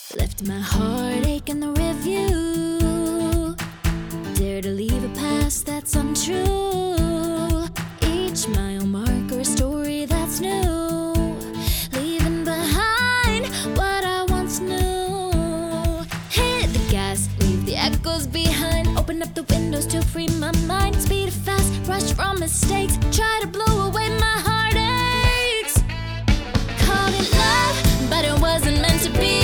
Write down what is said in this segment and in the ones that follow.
Left my heartache in the review. Dare to leave a past that's untrue. Each mile marker, a story that's new. Leaving behind what I once knew. Hit the gas, leave the echoes behind. Open up the windows to free my mind. Speed fast, rush from mistakes. Try to blow away my heartaches. Called it love, but it wasn't meant to be.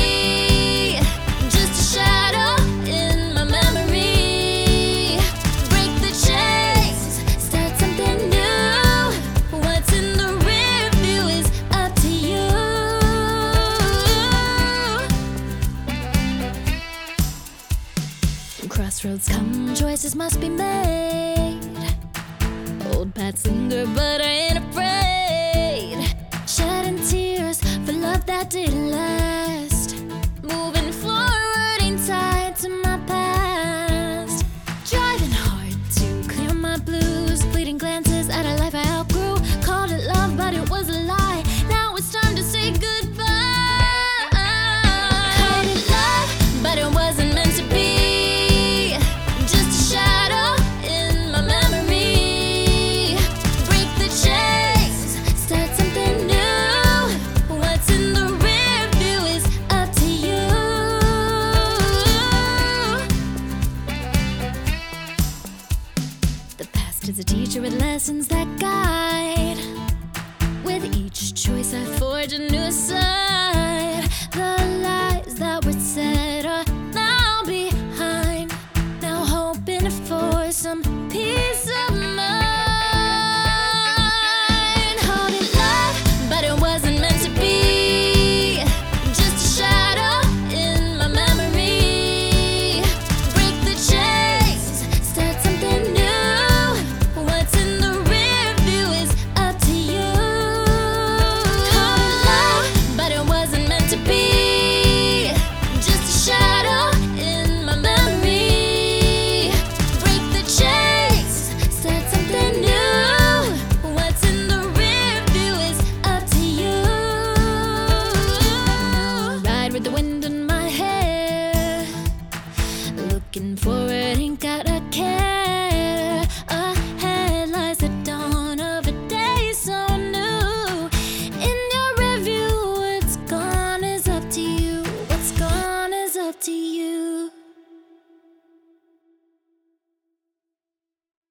Crossroads come, choices must be made. Old paths linger, but I ain't afraid. Shedding tears for love that didn't last. Moving forward, ain't tied to my past. Driving hard to clear my blues. Fleeting glances at a life I outgrew. Called it love, but it was a lie. Now it's time to say goodbye. Called it love, but it wasn't meant to be. Is a teacher with lessons that guide. With each choice I forge a new side.